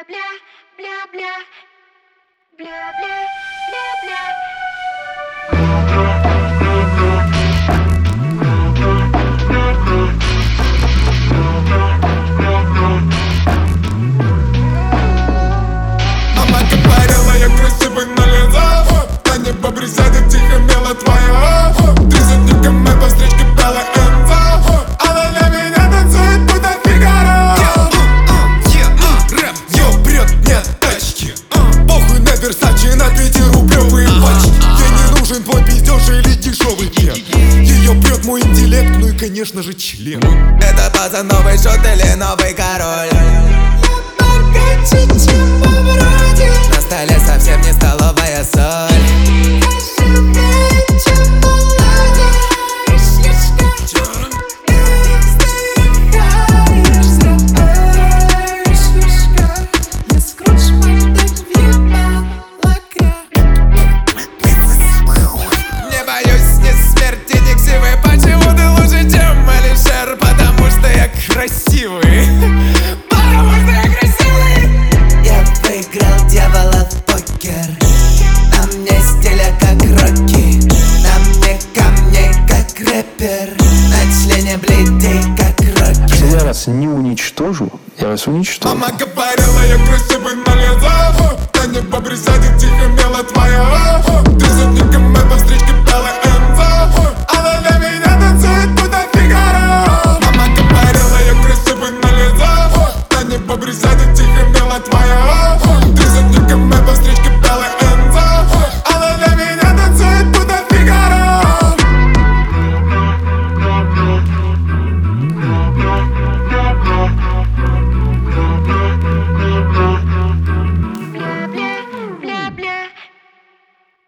бля, бля, бля, бля, бля, бля, бля. Мама говорила, я красивый на лицо, да не побрисядет тихо мило твоя. Ты за ником по встречке пела Энзо, она для меня танцует будто Фигаро. Рэп, ее прет, нет тачки. Похуй на Версаче, на 5-рублевые пачки. Ей не нужен твой пиздеж или дешевый кек. Ее прет мой интеллект, ну и конечно же член. Это пацан новый шот или новый король? На столе совсем не столовая соль. Не боюсь ни смерти, ни ксивы. Почему ты лучше, чем Алишер? Потому что я красивый. Потому что я красивый. Я выиграл дьявола в покер. На мне стиля как Рокки, на мне камней как рэпер, на члене бледей как Рокки. Если я вас не уничтожу, я вас уничтожу. Мама говорила, я красивый на лицо, да не побрисядет тихо мило твоя. Ты за ником по встречке пела Энзо, она для меня танцует будто Фигаро. Мама говорила, я красивый на лицо, да не побрисядет тихо мило твоя. Ты за